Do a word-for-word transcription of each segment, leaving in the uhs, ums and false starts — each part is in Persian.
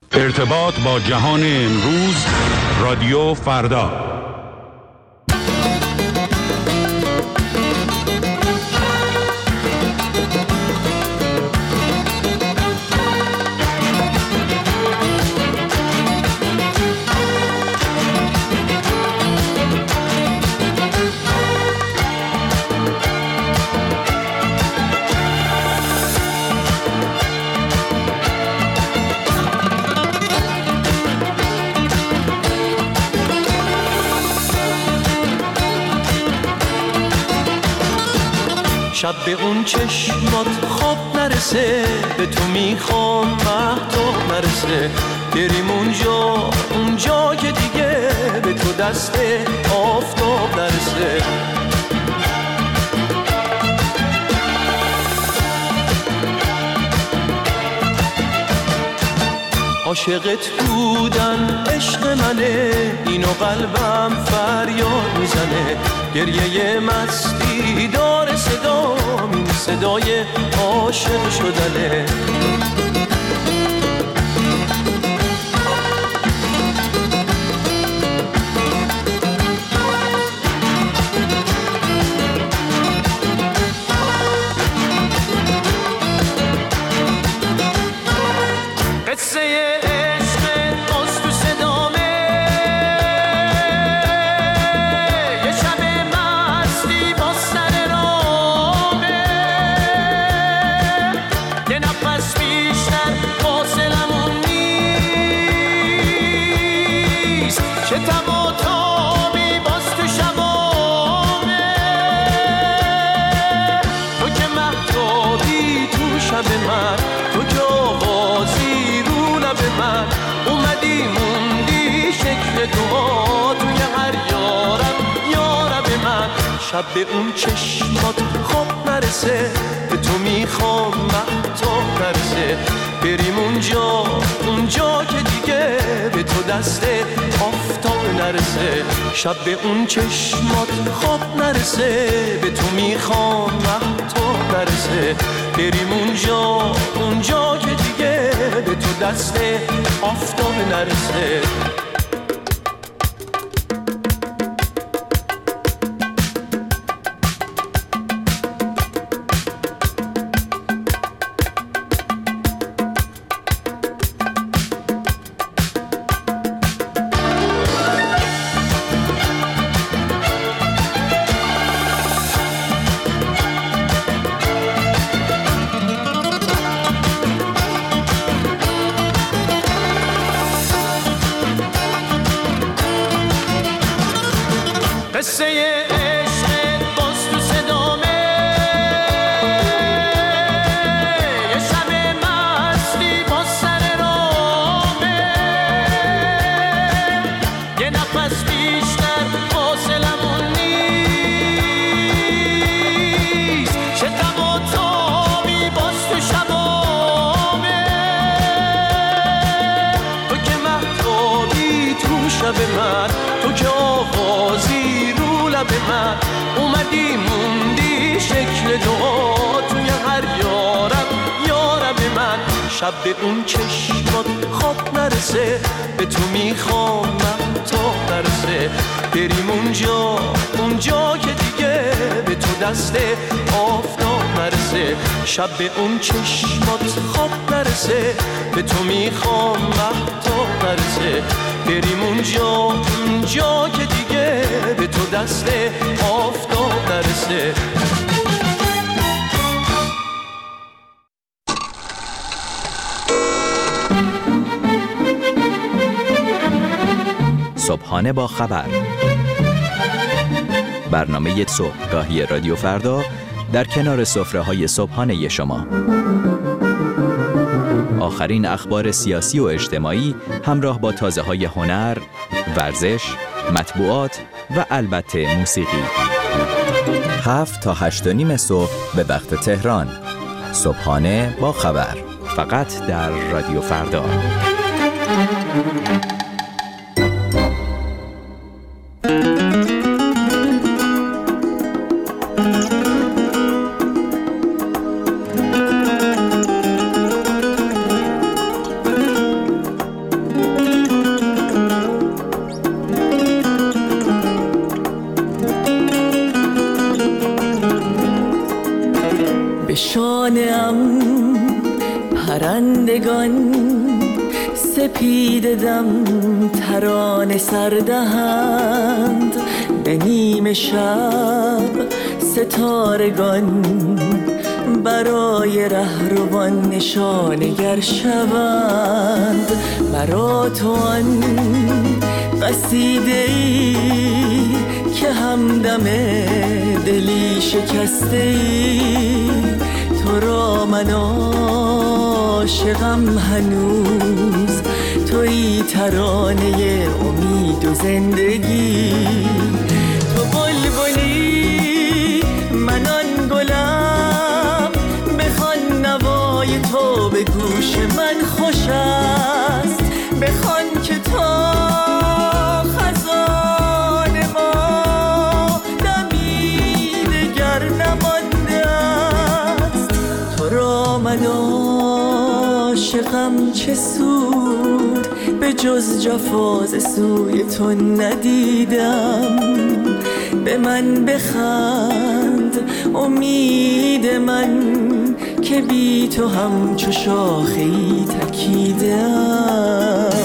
ارتباط با جهان امروز، رادیو فردا. شب به اون چشمات خواب نرسه، به تو میخوام مهتاب نرسه، بریم اونجا اونجا که دیگه به تو دست آفتاب نرسه. عاشقت بودن عشق منه، اینو قلبم فریاد میزنه، گریه مستی داره صدا، این صدای عاشق شدنه. شب به اون چشمات خواب نرسه، به تو میخوام مهتاب نرسه، بریم اونجا اونجا که دیگه به تو دست آفتاب نرسه. شب به اون چشمات خواب نرسه، به تو میخوام مهتاب نرسه، بریم اونجا اونجا که دیگه به تو دست آفتاب نرسه. شب به اون چشمات خواب نرسه، به تو میخوام مهتاب نرسه، بریم اونجا اونجا که دیگه به تو دست آفتاب نرسه. شب به اون چشمات خواب نرسه، به تو میخوام مهتاب نرسه، بریم اونجا اونجا که دیگه به تو دست آفتاب نرسه. صبحانه با خبر، برنامه صبحگاهی رادیو فردا در کنار سفره‌های صبحانه شما. آخرین اخبار سیاسی و اجتماعی همراه با تازه‌های هنر، ورزش، مطبوعات و البته موسیقی. هفت تا هشت و نیم صبح به وقت تهران. صبحانه با خبر، فقط در رادیو فردا. پرندگان سپیده دم ترانه سردهند، به نیم شب ستارگان برای رهروان نشانگر شوند. مرا تو آن قصیده‌ای که همدم دلی شکسته ای، تو را من عاشقم هنوز، تویی ترانه امید و زندگی. تو بلبلی من آن گلم، بخوان نوای تو به گوش من خوش است، بخوان که تا خزان ما دمی دگر نمانده است. تو را من عاشقم چه سود، به جز جفا ز سوی تو ندیدم. به من بخند امید من که بی تو همچو شاخه‌ای تکیدم.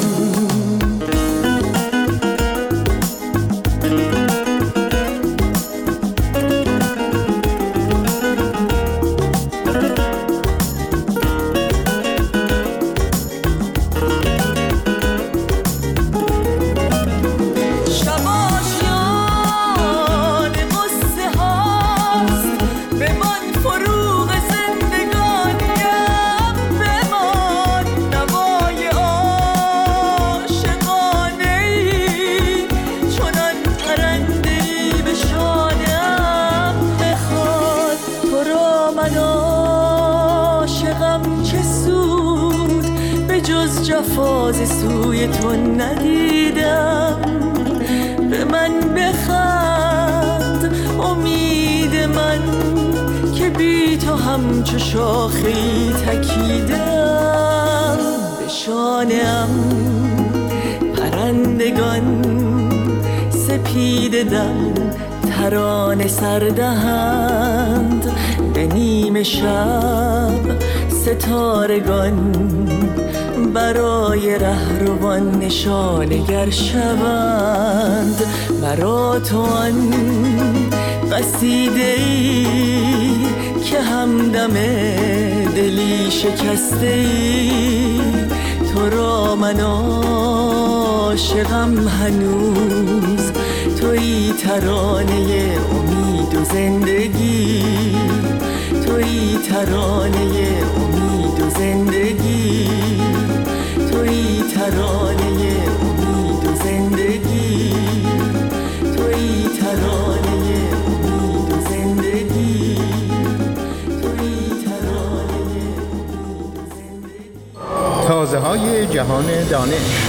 جفاز سوی تو ندیدم. به من بخند امید من که بی تو همچو شاخه‌ای تکیدم. به شانه‌ام پرندگان سپیده دم ترانه سردهند، به نیم شب ستارگان برای رهروان نشانگر شوند. مرا تو آن قصیده‌ای که همدم دلی شکسته ای، تو را من عاشقم هنوز، تویی ترانه امید و زندگی، تویی ترانه امید و زندگی، تویی ترانه امید و زندگی، تویی ترانه امید و زندگی، تویی ترانه امید و زندگی. تازه های جهان دانش.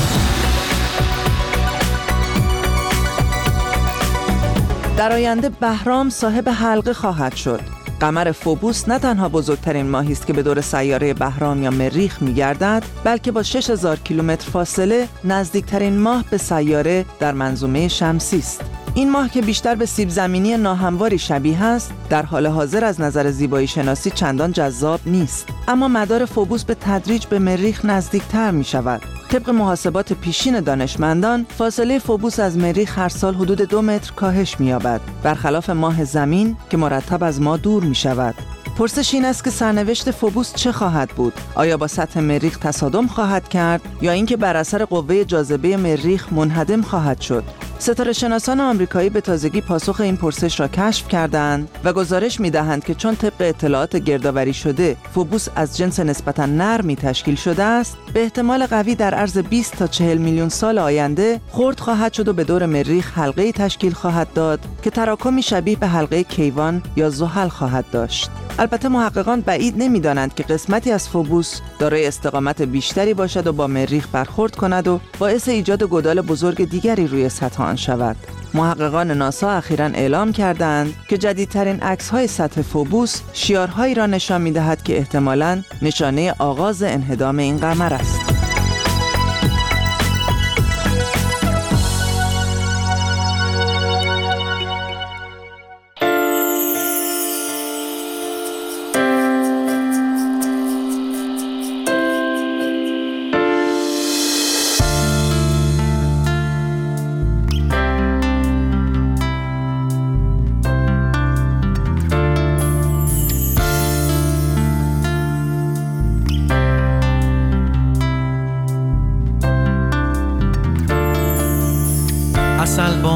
در آینده بهرام صاحب حلقه خواهد شد. قمر فوبوس نه تنها بزرگترین ماهی است که به دور سیاره بهرام یا مریخ می‌گردد، بلکه با شش هزار کیلومتر فاصله نزدیکترین ماه به سیاره در منظومه شمسی است. این ماه که بیشتر به سیب زمینی ناهمواری شبیه است، در حال حاضر از نظر زیبایی شناسی چندان جذاب نیست، اما مدار فوبوس به تدریج به مریخ نزدیکتر می شود. طبق محاسبات پیشین دانشمندان، فاصله فوبوس از مریخ هر سال حدود دو متر کاهش می یابد، برخلاف ماه زمین که مرتب از ما دور می شود. پرسش این است که سرنوشت فوبوس چه خواهد بود؟ آیا با سطح مریخ تصادم خواهد کرد یا اینکه بر اثر قوه جاذبه مریخ منهدم خواهد شد؟ ستاره شناسان آمریکایی به تازگی پاسخ این پرسش را کشف کردند و گزارش می‌دهند که چون طبق اطلاعات گردآوری شده فوبوس از جنس نسبتاً نرمی تشکیل شده است، به احتمال قوی در عرض بیست تا چهل میلیون سال آینده خرد خواهد شد و به دور مریخ حلقه‌ای تشکیل خواهد داد که تراکمی شبیه به حلقه کیوان یا زحل خواهد داشت. البته محققان بعید نمی‌دانند که قسمتی از فوبوس دارای استقامت بیشتری باشد و با مریخ برخورد کند و باعث ایجاد گودال بزرگ دیگری روی سطح آن شود. محققان ناسا اخیراً اعلام کردند که جدیدترین عکس‌های سطح فوبوس شیارهایی را نشان می‌دهد که احتمالاً نشانه آغاز انهدام این قمر است.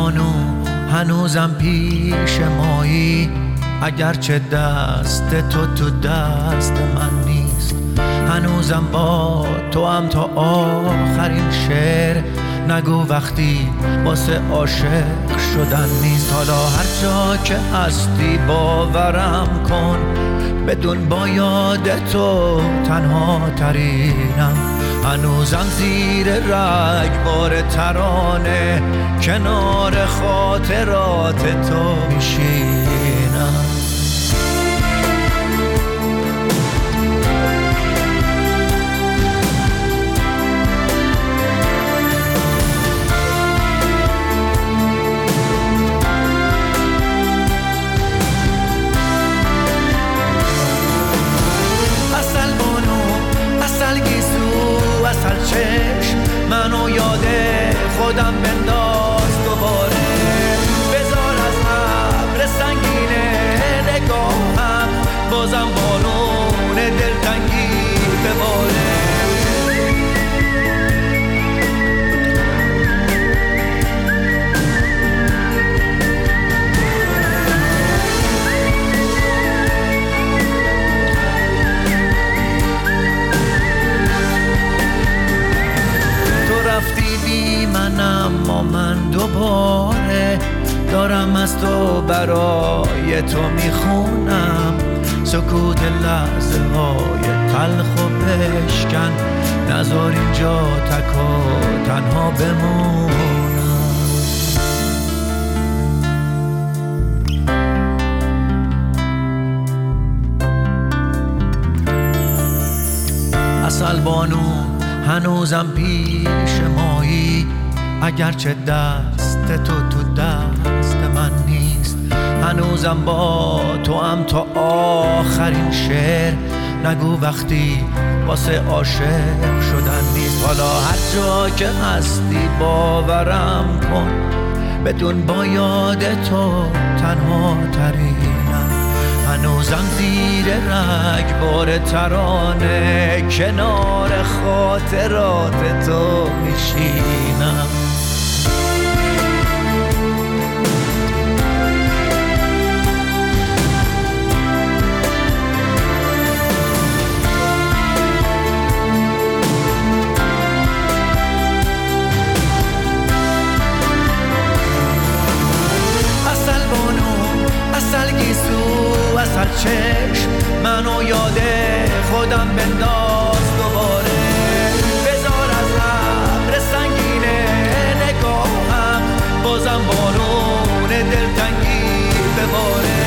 بانو هنوزم پیش مایی، اگرچه دست تو تو دست من نیست. هنوزم با تو هم تا آخرین شعر، نگو وقتی واسه عاشق شدن نیست. حالا هر جا که هستی باورم کن، بدون با یاد تو تنها ترینم. هنوزم زیر رگبار ترانه، کنار خاطرات تو میشینم. اصل چشم منو یاد خودم بنداز دوباره. بذار از ابر سنگینه نگاهم، بازم بارون دلتنگی بباره. اما من دوباره دارم از تو برای تو میخونم. سکوت لحظه های تلخ و بشکن، نذار اینجا تک و تنها بمونم. اصل بانو هنوزم پیش مایی، اگرچه دست تو تو دست من نیست. هنوزم با تو هم تا آخرین شعر، نگو وقتی واسه عاشق شدن نیست. حالا هر جا که هستی باورم کن، بدون با یاد تو تنها ترینم. هنوزم زیر رگبار ترانه، کنار خاطرات تو میشینم. اصل گیسو اصل چشم منو یاد خودم بنداز دوباره. بذار از ابر سنگینه نگاهم، بازم بارون دلتنگی بباره.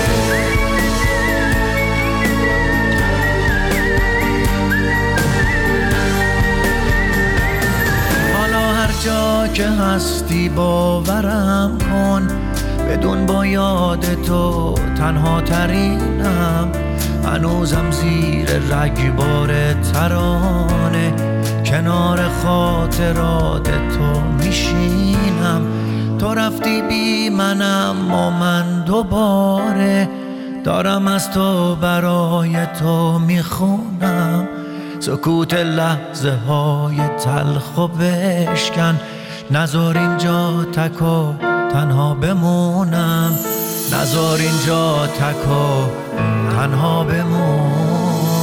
حالا هر جا که هستی باورم کن، بدون با یاد تو تنها ترینم. هنوزم زیر رگبار ترانه، کنار خاطرات تو میشینم. تو رفتی بی منم و من دوباره دارم از تو برای تو میخونم. سکوت لحظه های تلخ و بشکن، نذار اینجا تک و تنها بمونم. نذار اینجا تک و تنها بمونم.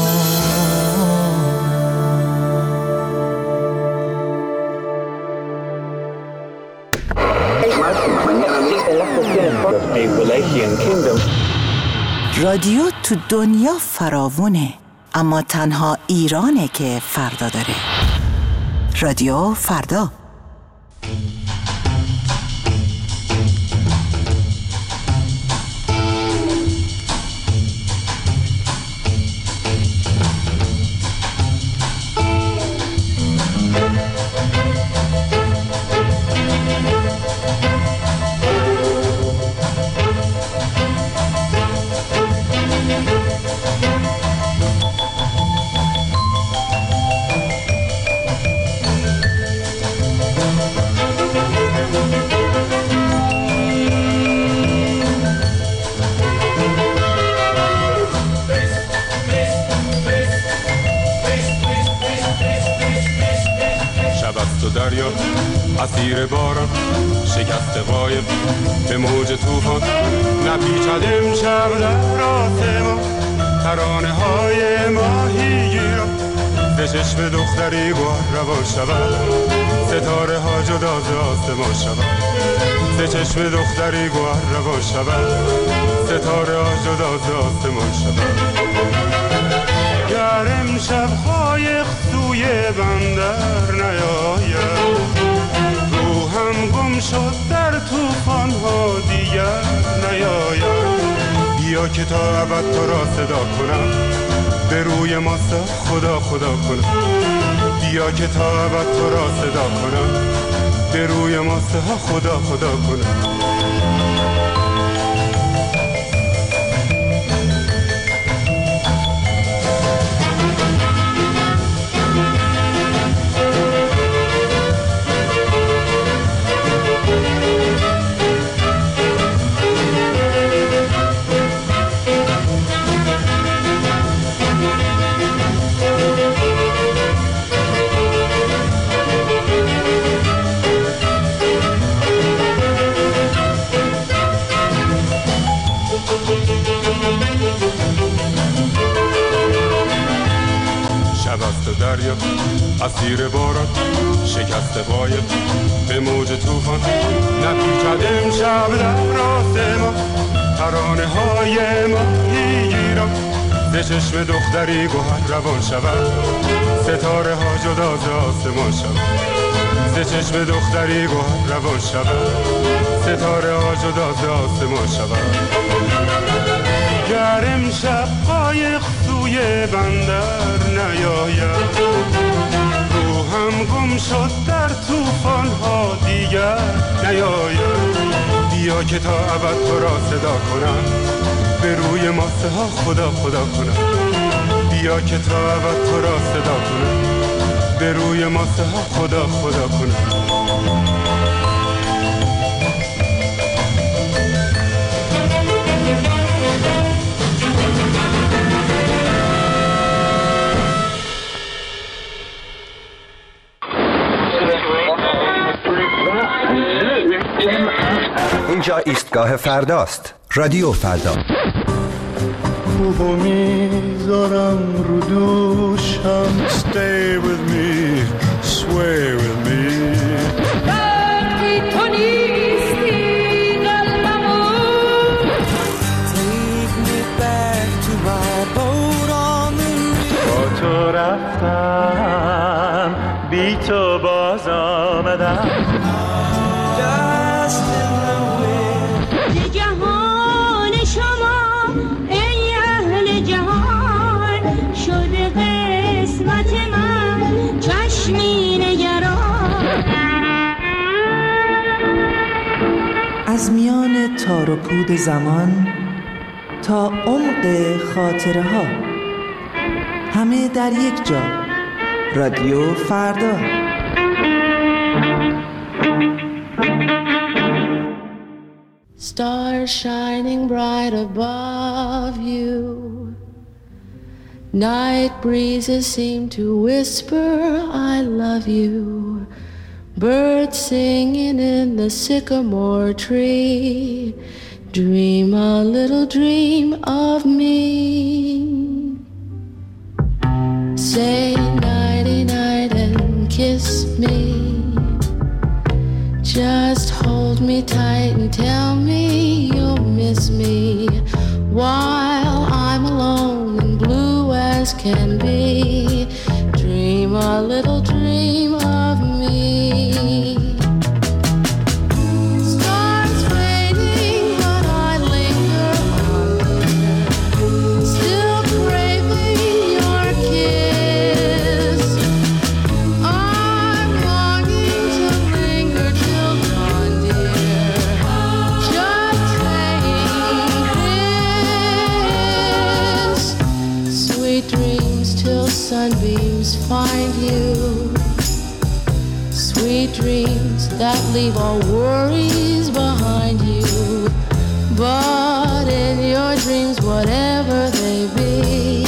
رادیو تو دنیا فراوونه، اما تنها ایرانه که فردا داره. رادیو فردا. شبست و دریا اسیر باران، شکست قایق به موج طوفان، نپیچد امشب در آسمان ترانه های ماهیگیران، ز چشم دختری گوهر روان شود، ستاره ها جدا ز آسمان شود، ز چشم دختری گوهر روان شود، ستاره ها جدا ز آسمان شود. گر امشب قایق سوی بندر نیاید، روحم گم شد در طوفان ها دیگر نیاید. بیا که تا ابد تو را صدا کنم، به روی ماستا خدا خدا کنم. بیا که تا ابد تو را صدا کنم، به روی ماستا خدا خدا کنم. دریا اسیر باران، شکست قایق به موج طوفان، نپیچد امشب در آسمان ترانه های ماهیگیران، ز چشم دختری گوهر روان شود، ستاره ها جدا ز آسمان شود، ز چشم دختری گوهر روان شود، ستاره ها جدا ز آسمان شود. گر امشب قایق سوی بندر نیاید، روحم گم شد در طوفان ها دیگر نیاید. بیا که تا ابد تو را صدا کنم، به روی ماسه ها خدا خدا کنم. بیا که تا ابد تو را صدا کنم، به روی ماسه ها خدا خدا کنم. اینجا ایستگاه فرداست. رادیو فردا. خوبو میذارم رو دوشم. Stay with me, sway with me. وقتی تو نیستی قلبمو. Take me back to my boat on the river. با تو رفتم، بی تو باز آمدم. از میان تار و پود زمان تا عمق خاطره ها، همه در یک جا. رادیو فردا. Stars shining bright above you. Night breezes seem to whisper I love you. Birds singing in the sycamore tree. Dream a little dream of me. Say nighty night and kiss me. Just hold me tight and tell me you'll miss me while I'm alone and blue as can be. Dream a little dream of me. Stars fading, but I linger on there, still craving your kiss. I'm longing to linger till dawn, dear, just saying this. Sweet dreams till sunbeams find you. Sweet dreams that leave all worries behind you. But in your dreams, whatever they be,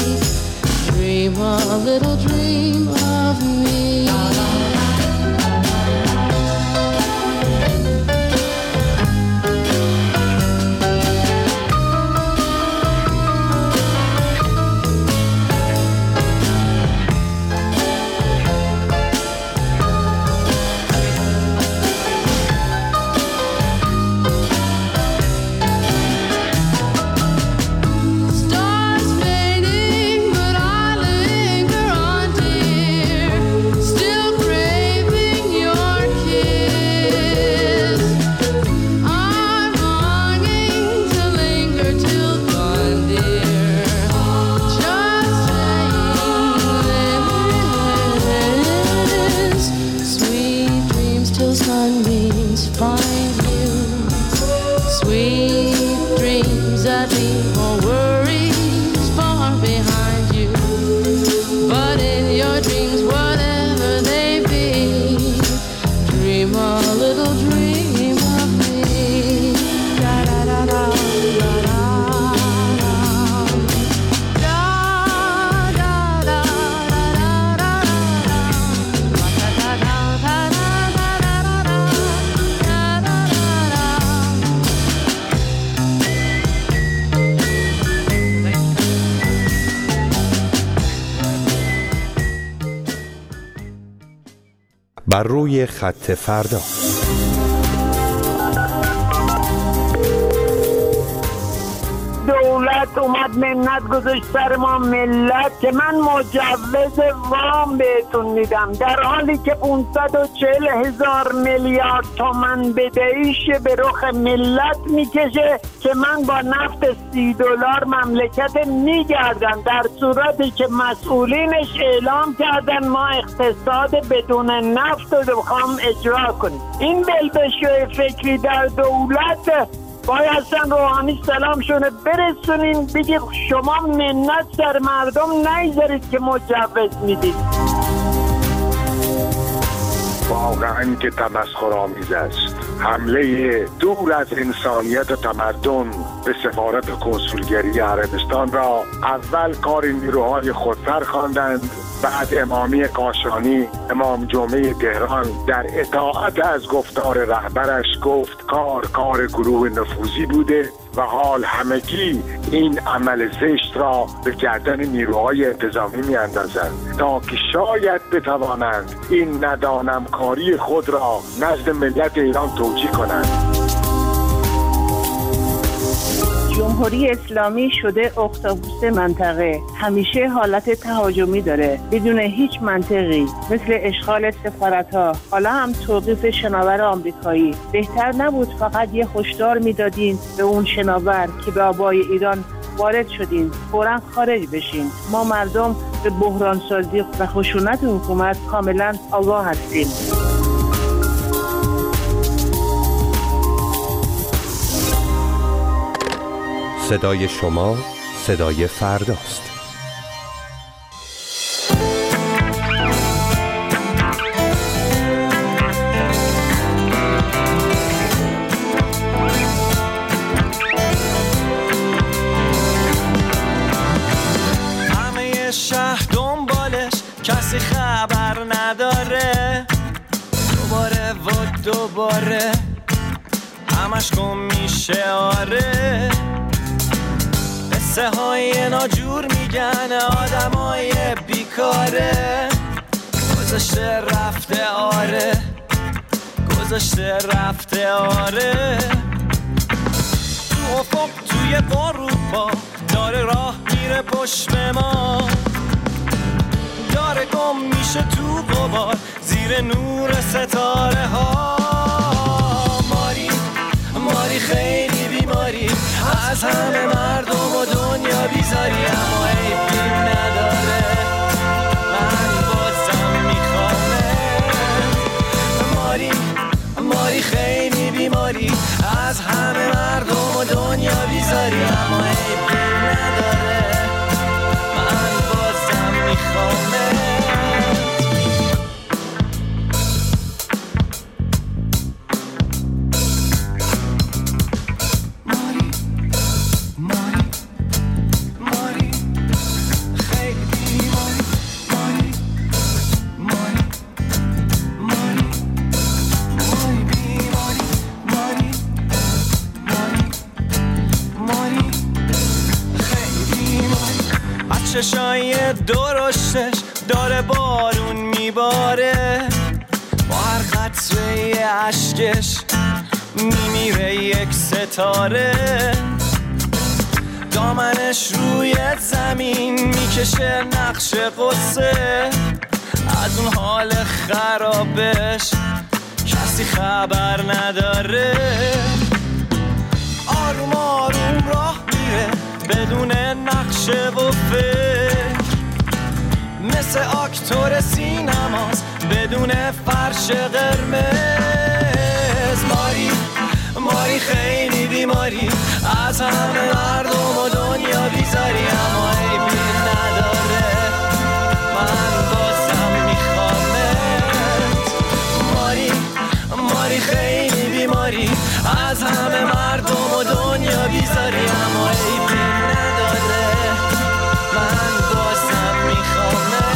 dream a little dream of me. find you. Sweet dreams that leave all worries far behind you. But in your dreams, whatever they be, dream a little dream of me. Da da da da da da. بر روی خط فردا. دولت اومد منت گذاشت سر ما ملت که من مجوز وام بهتون میدم، در حالی که پانصد و چهل هزار میلیارد تومن بدهیش به رخ ملت میکشه که من با نفت سی دلار مملکت میگردم، در صورتی که مسئولینش اعلام کردن ما اقتصاد بدون نفت رو بخوام اجرا کنیم. این بلبشوی فکری در دولت باید اصلا روحانی سلامشونه برسونین، بگید شما منت سر مردم نیذارید که مجوز میدید. واقعا که تمسخرآمیز است. حمله دور از انسانیت و تمدن به سفارت و کنسولگری عربستان را اول کار نیروهای خودسر خواندند، بعد امامی کاشانی امام جمعه تهران در اطاعت از گفتار رهبرش گفت کار کار گروه نفوذی بوده و حال همگی این عمل زشت را به گردن نیروهای انتظامی می اندازند تا که شاید بتوانند این ندانمکاری خود را نزد ملت ایران توجیه کنند. جمهوری اسلامی شده اختاپوس منطقه، همیشه حالت تهاجمی داره بدون هیچ منطقی، مثل اشغال سفارت‌ها، حالا هم توقیف شناور آمریکایی. بهتر نبود فقط یه هشدار میدادین به اون شناور که به آبای ایران وارد شدین فوراً خارج بشین؟ ما مردم به بحران سازی و خشونت حکومت کاملا آگاه هستیم. صدای شما صدای فرداست. همه شهر دنبالش کسی خبر نداره، دوباره و دوباره همش گم میشه. آره قصه های ناجور میگن آدمای بیکاره، گذاشته رفته آره، گذاشته رفته آره. تو افق توی غروبا داره راه میره پشت به ما، داره گم میشه تو غبار زیر نور ستاره ها. ماری ماری خیلی بیماری، از همه مردم و دنیا بیزاری، اما عیبی نداره من بازم میخوامه. ماری ماری خیلی بیماری، از همه مردم و دنیا بیزاری، اما عیبی نداره من بازم میخوامه. چشای درشتش داره بارون میباره، با هر قطره اشکش میمیره یک ستاره. دامنش روی زمین میکشه نقش قصه، از اون حال خرابش کسی خبر نداره. آروم آروم راه میره بدون نقشه و فکر، مثل اکتور سینماست بدون فرش قرمز. ماری ماری خیلی بیماری از همه مردم و دنیا بیزاری، اما عیبی نداره من بازم میخوامت. ماری ماری خیلی بیماری از همه مردم و دنیا بیزاری، اما عیبی نداره من بازم میخوامت.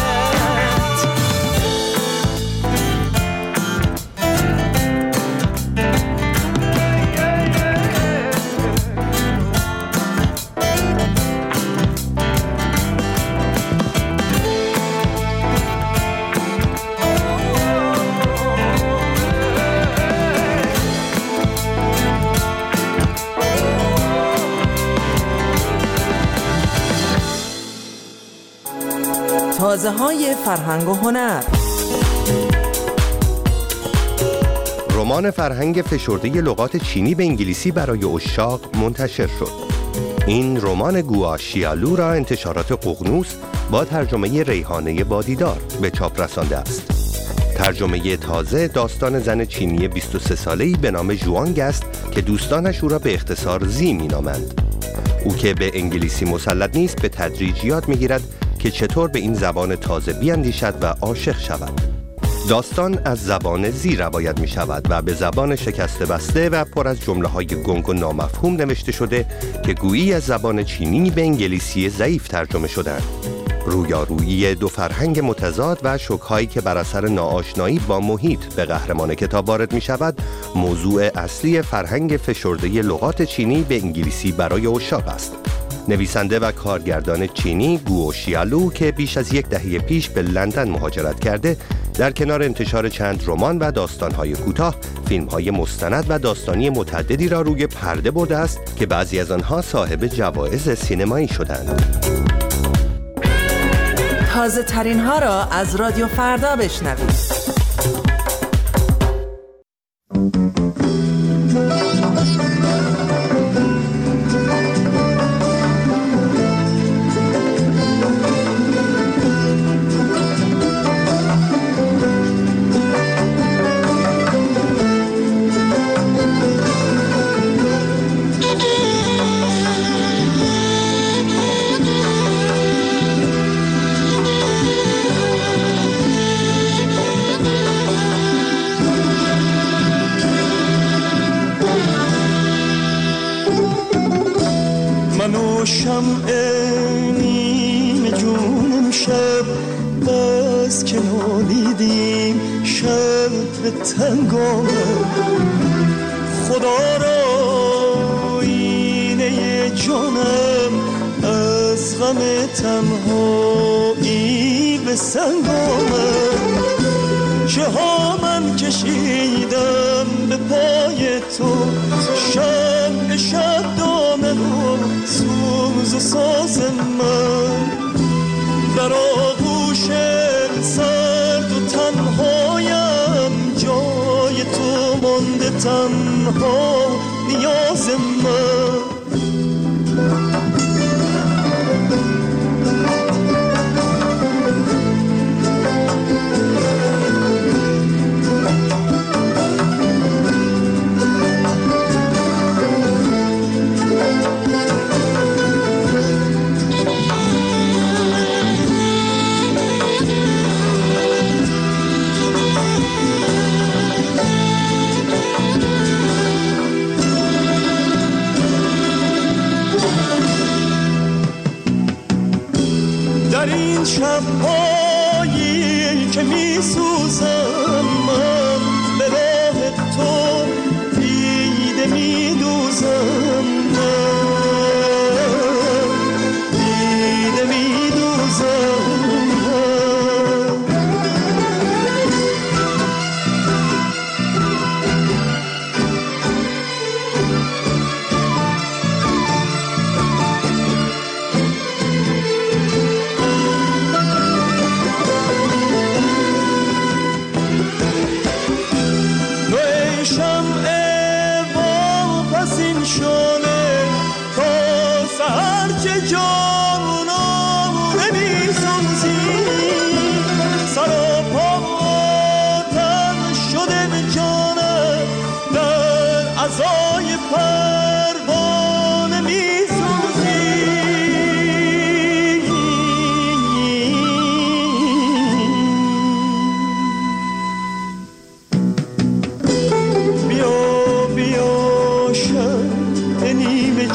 تازه های فرهنگ و هنر. رمان فرهنگ فشرده لغات چینی به انگلیسی برای عشاق منتشر شد. این رمان گوا شیالو را انتشارات ققنوس با ترجمه ریحانه بادیدار به چاپ رسانده است. ترجمه تازه داستان زن چینی بیست و سه ساله‌ای به نام ژوانگ است که دوستانش او را به اختصار زی می‌نامند. او که به انگلیسی مسلط نیست به تدریج یاد می‌گیرد که چطور به این زبان تازه بیاندیشد و عاشق شود. داستان از زبان زی روایت می شود و به زبان شکسته بسته و پر از جمله‌های گنگ و نامفهوم نوشته شده که گویی از زبان چینی به انگلیسی ضعیف ترجمه شدند. رویارویی دو فرهنگ متضاد و شوک‌هایی که بر اثر ناآشنایی با محیط به قهرمان کتاب وارد می شود، موضوع اصلی فرهنگ فشرده لغات چینی به انگلیسی برای عشاق است. نویسنده و کارگردان چینی گوو شیالو که بیش از یک دهه پیش به لندن مهاجرت کرده، در کنار انتشار چند رمان و داستان‌های کوتاه، فیلم‌های مستند و داستانی متعددی را روی پرده برده است که بعضی از آنها صاحب جوایز سینمایی شدند. تازه ترین ها را از رادیو فردا بشنوید. شمع نیم جونم شب بس که نالیدیم شب به تنگامه خدا را اینه جانم از غم تنهایی به سنگامه چه ها من کشیدم به پای تو شب شب دامه رو سوز و ساز من در آغوش سرد و تنهایم جای تو مانده تنها نیاز من در این شب‌هایی که می‌سوزم من به راه تو دیده می‌دوزم من دیده می‌دوزم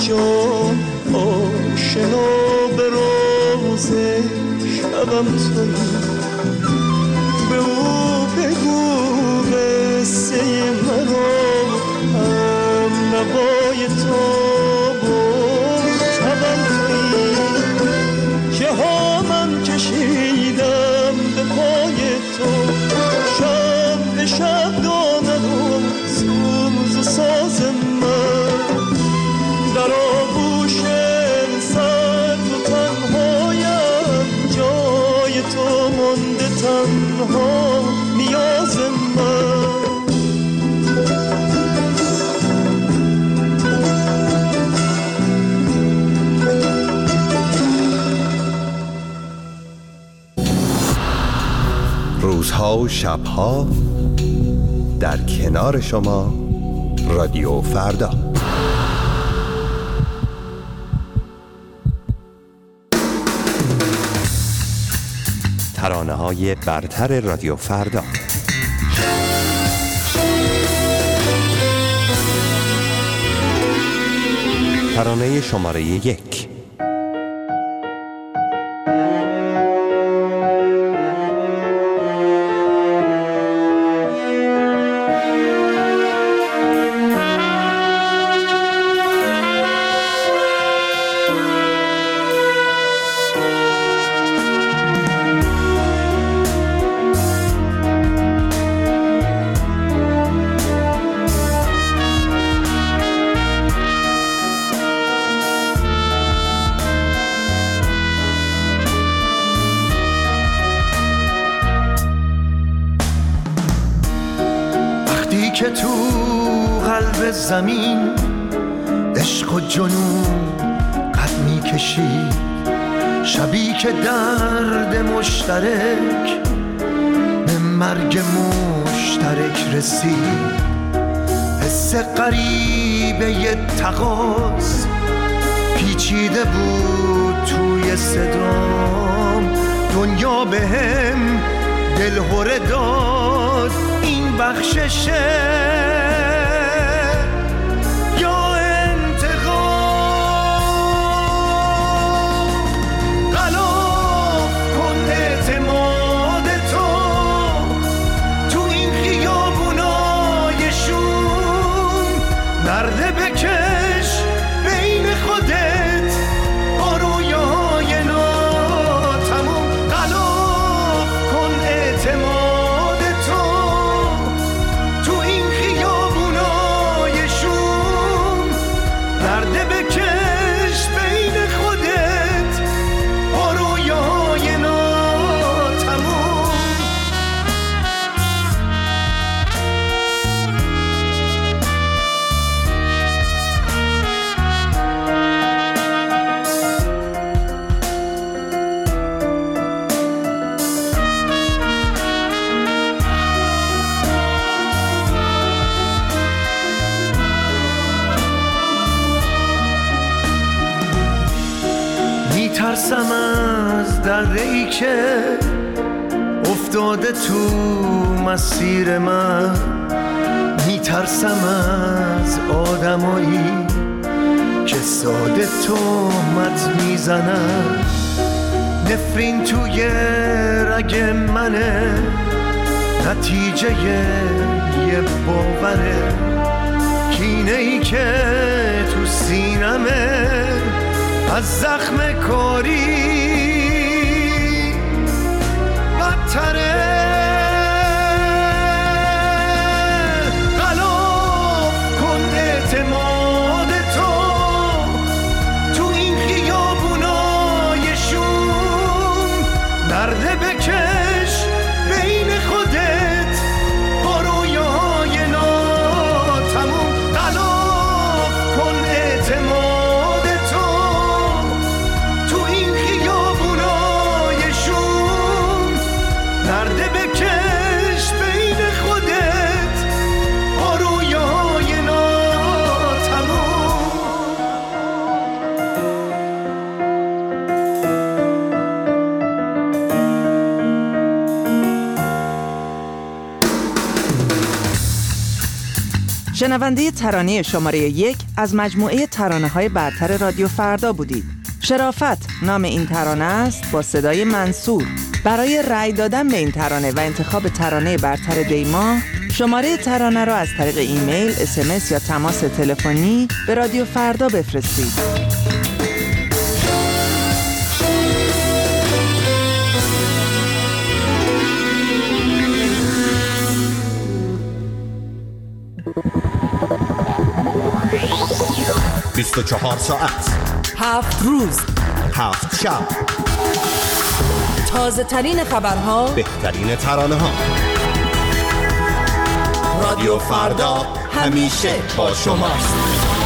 جان آشنا به روز شبم تویی. به او بگو قصه مرا هم نوای تو و شبم تویی. که ها من کشیدم به پای تو شب به شب دانم و سوز و ساز من در آغوش سرد و تنهایم جای تو مانده تنها نیاز من. روزها و شبها در کنار شما رادیو فردا. ترانه‌های برتر رادیو فردا. ترانه شماره یک. که تو قلب زمین عشق و جنون قد می کشید، شبی که درد مشترک به مرگ مشترک رسید. حس غریبه ی تقاص پیچیده بود توی صدام، دنیا به هم دلهره داد این بخششه یا انتقام. غلاف کن اعتماد تو تو این خیابونای شوم، نرده بکش بین خودت با رویای ناتموم. غلاف کن اعتماد میترسم از دره‌ای که افتاده تو مسیر من، میترسم از آدمایی که ساده تهمت میزنن. نفرین توی رگ منه، نتیجه یه باوره، کینه‌ای که تو سینمه از زخم کاری بدتره. غلاف کن اعتماد تو تو این خیابونای شوم، نرده بکش بین خودت با رویای ناتموم. غلاف کن اعتماد نرده شنونده ترانه شماره یک از مجموعه ترانه‌های برتر رادیو فردا بودید. شرافت نام این ترانه است با صدای منصور. برای رأی دادن به این ترانه و انتخاب ترانه برتر دیما، شماره ترانه را از طریق ایمیل، اس ام اس یا تماس تلفنی به رادیو فردا بفرستید. بیست و چهار ساعت، هفت روز، هفت شب، تازه ترین خبرها، بهترین ترانه ها. رادیو فردا همیشه با شماست.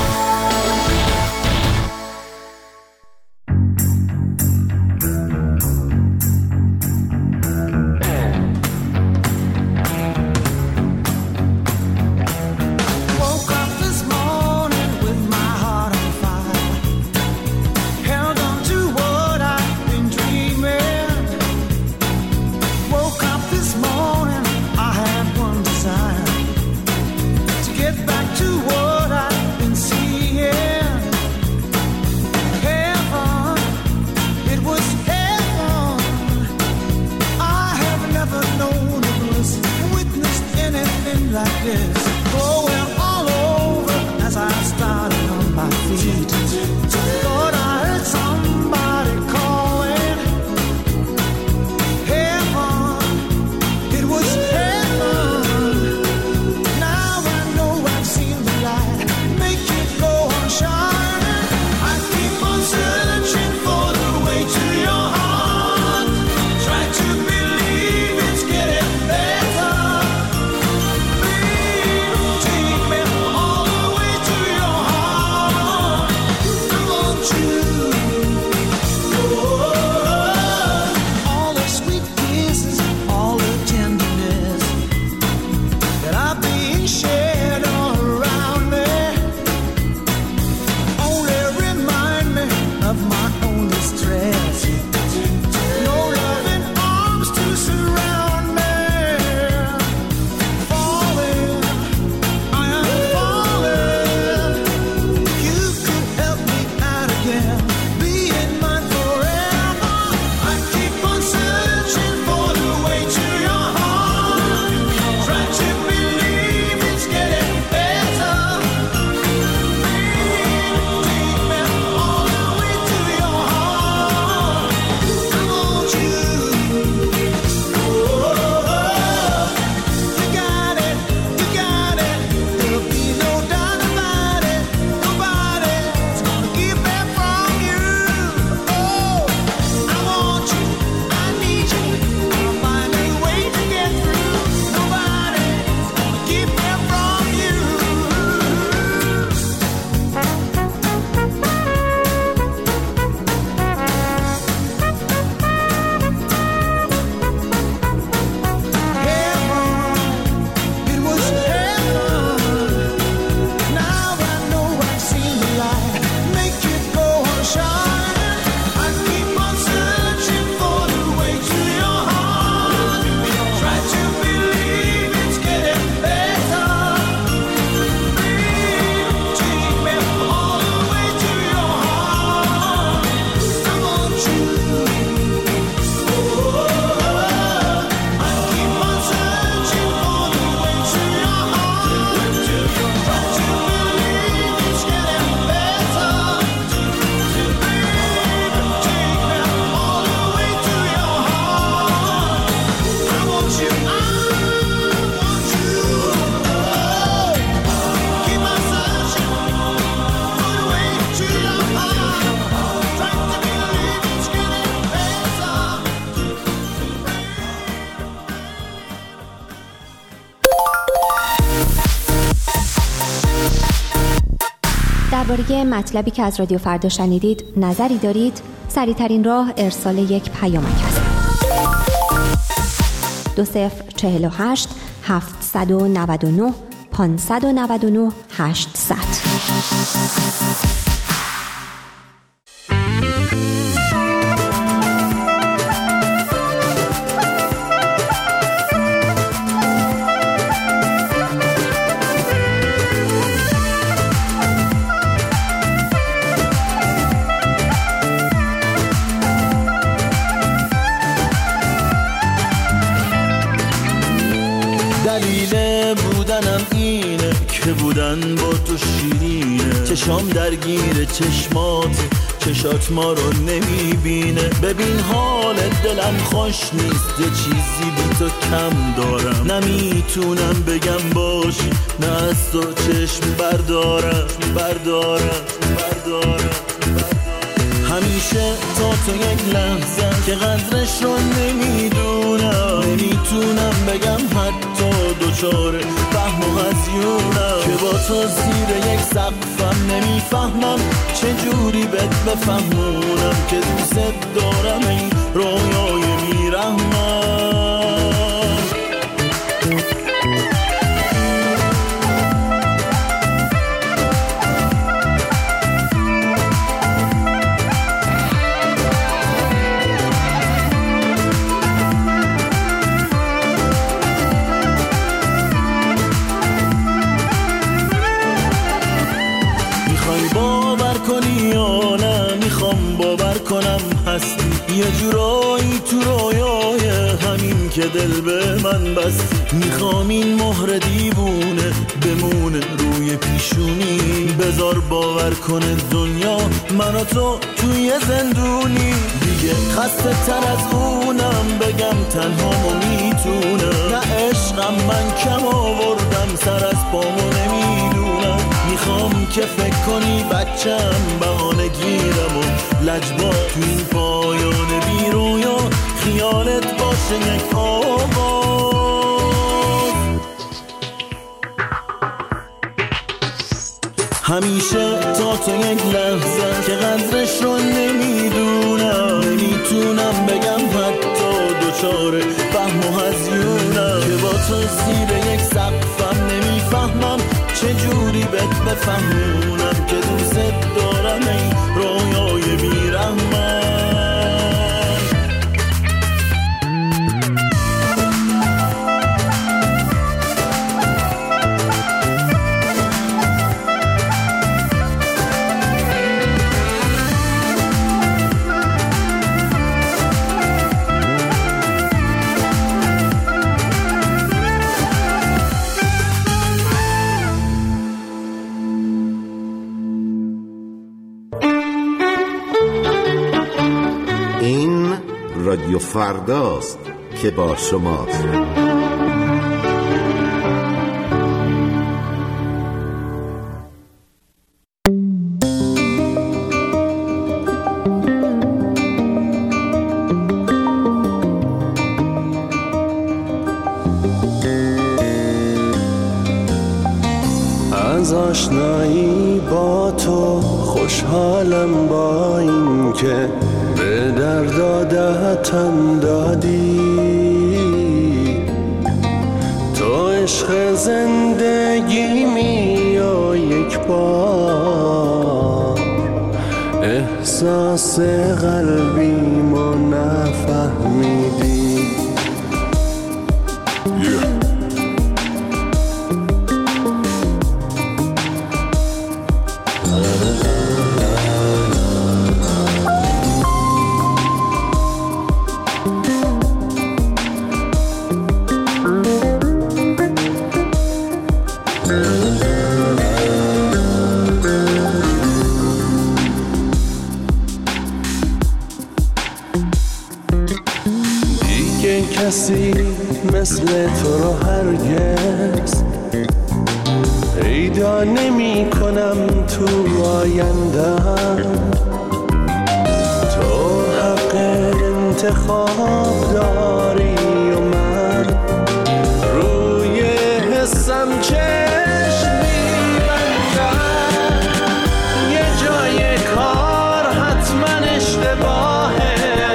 درباره مطلبی که از رادیو فردا شنیدید نظری دارید؟ سریع‌ترین راه ارسال یک پیامک است. دو صفر چهل و هشت هفتصد و نود و نه پانصد و نود و نه هشتصد. دلیل بودنم اینه که بودن با تو شیرینه. چشام درگیر چشمات، چشات ما رو نمیبینه. ببین حال دلم خوش نیست، یه چیزی بی تو کم دارم. نمیتونم بگم باشی، نه از تو چشم بردارم بردارم بردارم. همیشه تا تو یک لحظه که قدرش رو نمیدونم. نمیتونم بگم حتی دوچار فهم و هزیونم که با تو زیر یک سقفم. نمیفهمم چجوری بهت بفهمونم که دوست دارم این رویای میرحمم. یا نه میخوام باور کنم هستی یه جورایی تو رویای همین که دل به من بستی. میخوام این مهر دیوونه بمونه روی پیشونی. بذار باور کنه دنیا من و تو توی زندونی. دیگه خسته تر از اونم بگم تنهامو میتونم. نه عشقم من کم آوردم سر از پامو نمیدونم. میخوام که فکر کنی بچم بهانه گیرم و لجبا تو این پایان بی رویا خیالت باشه یک آواز. همیشه تا تو یک لحظه که قدرش رو نمیدونم. نمیتونم بگم حتی دوچار فهم و هزیونم که با تو زیر یک سقفم. نمیفهمم چجوری بهت بفهمونم که دوست دارم این رویای بیرحمم. رادیو فرداست که با شماست. از آشنایی با تو خوشحالم با این که به درد عادتم دادی. تو عشق زندگیمی و یک بار احساس قلبیمو نفهمیدی. کسی مثل تو رو هرگز پیدا نمی کنم تو آیندم. تو حق انتخاب داری و من روی حسم چشم می‌بندم. یه جای کار حتما اشتباهه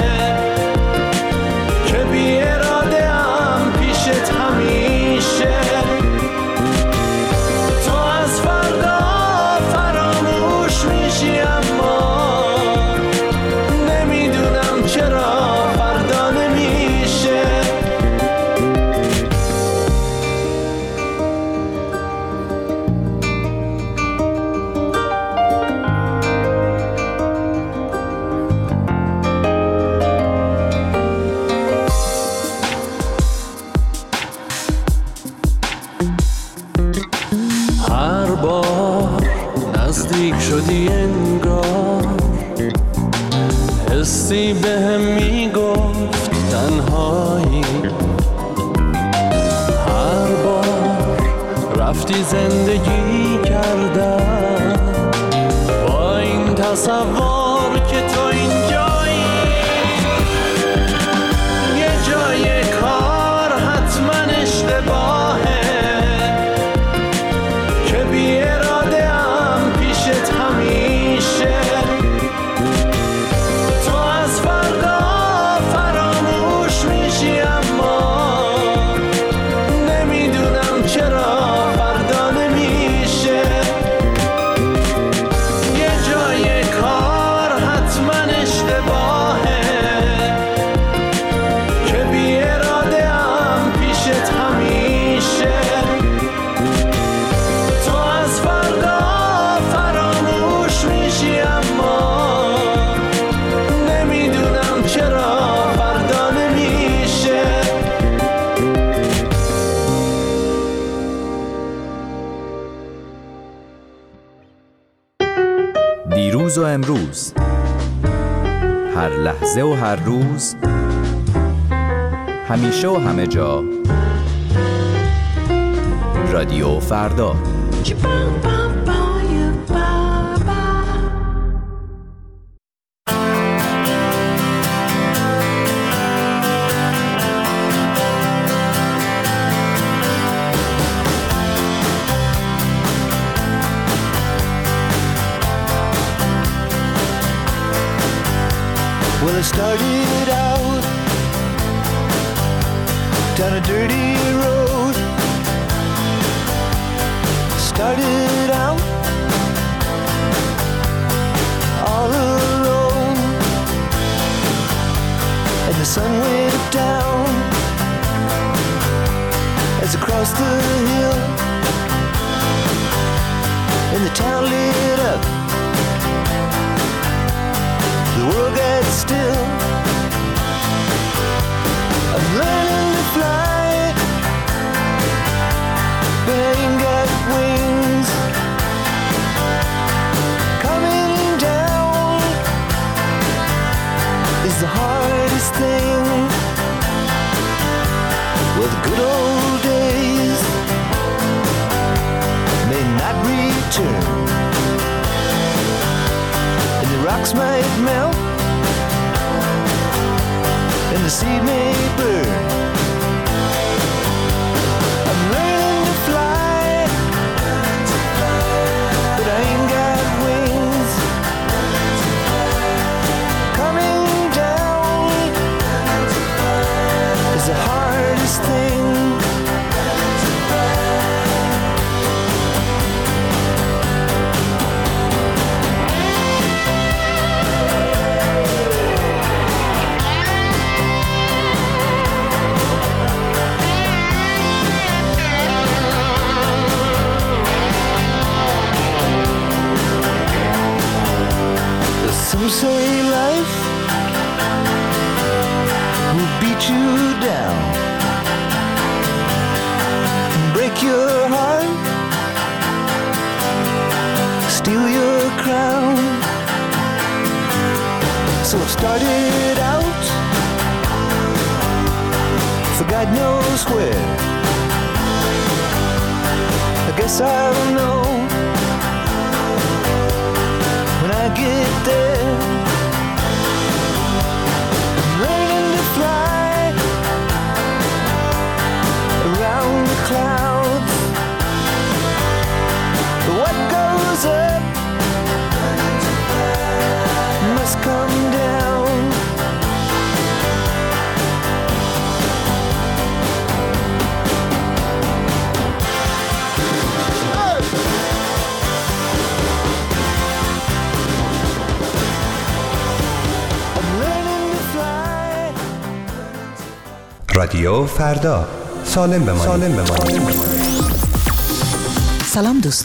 که بی اراده هم پیشت همیشه. تو از فردا فراموش میشی اما نمیدونم چرا فردا نمیشه. نزدیک شدی انگار، حسی بهم میگفت تنهایی. هر بار رفتی زندگی کردم با این تصور که تو اینجایی. یه جای کار حتما اشتباهه که بی اراده ام پیشت همیشه. تو از فردا فراموش میشی اما نمیدونم چرا فردا نمیشه. یه جای کار حتما اشتباهه که بی اراده ام پیشت همیشه. تو از فردا فراموش میشی اما نمیدونم چرا فردا نمیشه. دیروز و امروز، هر لحظه و هر روز، همیشه و همه جا، رادیو فردا. Well, I started out down a dirty road. Started out all alone, and the sun went down as I crossed the hill, and the town lit up. The world got still. I'm learning to fly, but I ain't got wings. Coming down is the hardest thing. Well, the good old days may not return, and the rocks might melt, and the seed may burn. I'm learning to fly, but I ain't got wings. Coming down is the hardest thing. Some say life will beat you down, break your heart, steal your crown. So I started out for God knows where. I guess I'll know when I get there. I'm learning to fly around the clouds. What goes up must come down. رادیو فردا، سالم بمانید. سالم بمانید. سلام دوستان،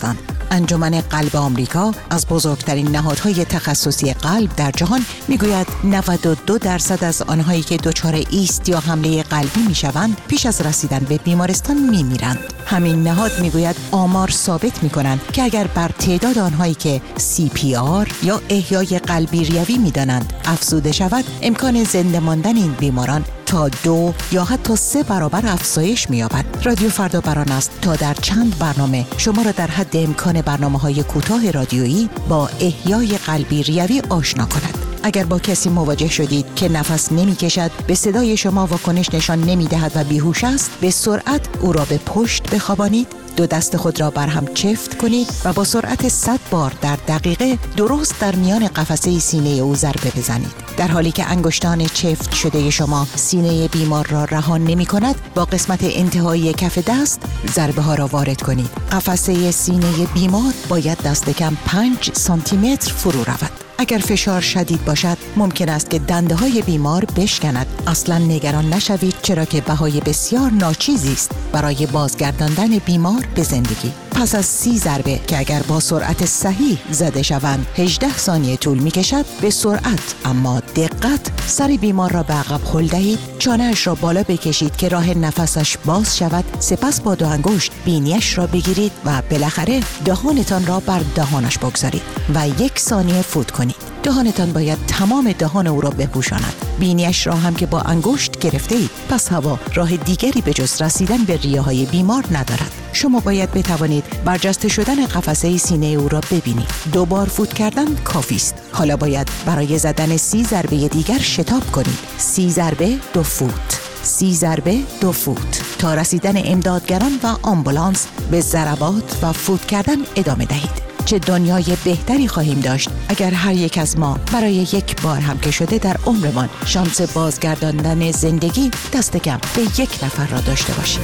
انجمن قلب آمریکا از بزرگترین نهادهای تخصصی قلب در جهان میگوید نود و دو درصد از آنهایی که دچار ایست یا حمله قلبی میشوند پیش از رسیدن به بیمارستان میمیرند. همین نهاد میگوید آمار ثابت میکنند که اگر بر تعداد آنهایی که سی پی آر یا احیای قلبی ریوی میدانند افزوده شود، امکان زنده ماندن این بیماران تا دو یا حتی سه برابر افزایش می‌یابد. رادیو فردا بران است تا در چند برنامه شما را در حد امکان برنامه‌های کوتاه رادیویی با احیای قلبی ریوی آشنا کند. اگر با کسی مواجه شدید که نفس نمی‌کشد، به صدای شما واکنش نشان نمی‌دهد و بیهوش است، به سرعت او را به پشت بخوابانید، دو دست خود را بر هم چفت کنید و با سرعت صد بار در دقیقه درست در میان قفسه سینه او ضربه بزنید. در حالی که انگشتان چفت شده شما سینه بیمار را رها نمی‌کند، با قسمت انتهایی کف دست ضربه ها را وارد کنید. قفسه سینه بیمار باید دست کم پنج سانتی متر فرو رود. اگر فشار شدید باشد ممکن است که دنده های بیمار بشکند. اصلا نگران نشوید، چرا که بهای بسیار ناچیزی است برای بازگرداندن بیمار به زندگی. پس از سی ضربه که اگر با سرعت صحیح زده شوند هجده ثانیه طول می کشد، به سرعت اما دقت سر بیمار را به عقب هل دهید، چانه‌اش را بالا بکشید که راه نفسش باز شود، سپس با دو انگشت بینیش را بگیرید و بالاخره دهانتان را بر دهانش بگذارید و یک ثانیه فوت کنید. دهانتان باید تمام دهان او را بپوشاند. بینیش را هم که با انگشت گرفته اید، پس هوا راه دیگری به جز رسیدن به ریه های بیمار ندارد. شما باید بتوانید برجسته شدن قفسه سینه او را ببینید. دو بار فوت کردن کافی است. حالا باید برای زدن سی ضربه دیگر شتاب کنید. سی ضربه دو فوت. سی ضربه دو فوت تا رسیدن امدادگران و آمبولانس به ضربات و فوت کردن ادامه دهید. چه دنیای بهتری خواهیم داشت اگر هر یک از ما برای یک بار هم که شده در عمرمان شانس بازگرداندن زندگی دست کم به یک نفر را داشته باشید.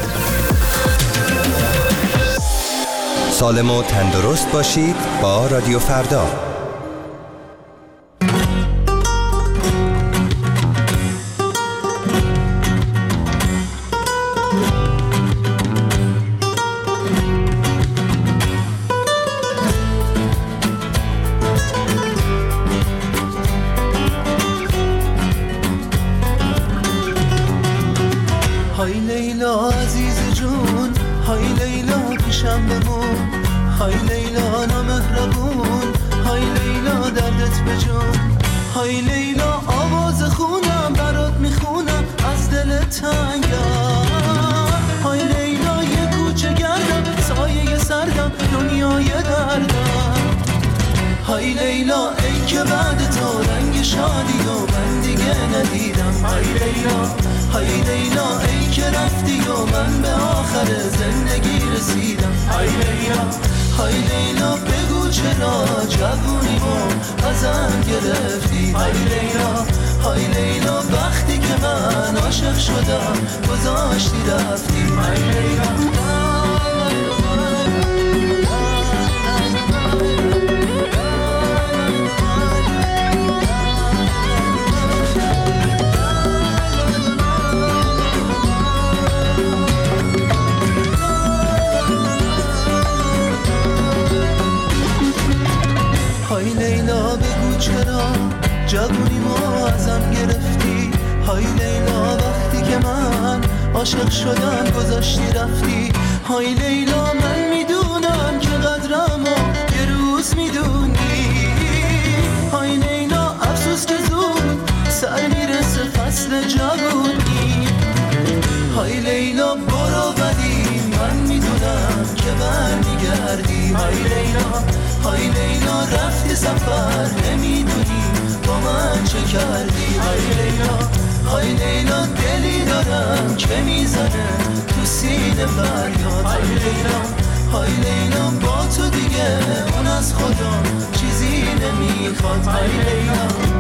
سالم و تندرست باشید با رادیو فردا. های لیلا عزیز جون، های لیلا پیشم بمون، های لیلا نامهربون، های لیلا دردت بجون، های لیلا آواز خونم برات میخونم از دل تنگم، های لیلا یه کوچه گردم سایه سردم دنیای دردم، های لیلا ای که بعد تو رنگ شادی و من دیگه ندیدم، های لیلا های لیلا ای که رفتی و من به آخر زندگی رسیدم، های لیلا های لیلا بگو چرا جوونیمو ازم گرفتی، های لیلا های لیلا وقتی که من عاشق شدم گذاشتی رفتی، های لیلا. های لیلا بگو چرا جوونی ما ازم گرفتی، های لیلا وقتی که من عاشق شدم گذاشتی رفتی، های لیلا من میدونم که قدرمو یه روز میدونی، های لیلا افسوس که زود سر میرسه فصل جوونی، های لیلا برو ولی من میدونم که برمیگردی، های لیلا های لیلا رفتی سفر نمیدونی با من چه کردی، های لیلا های لیلا دلی دارم که میزنه تو سینه فریاد، های لیلا های لیلا با تو دیگه اون از خدا چیزی نمیخواد، های لیلا.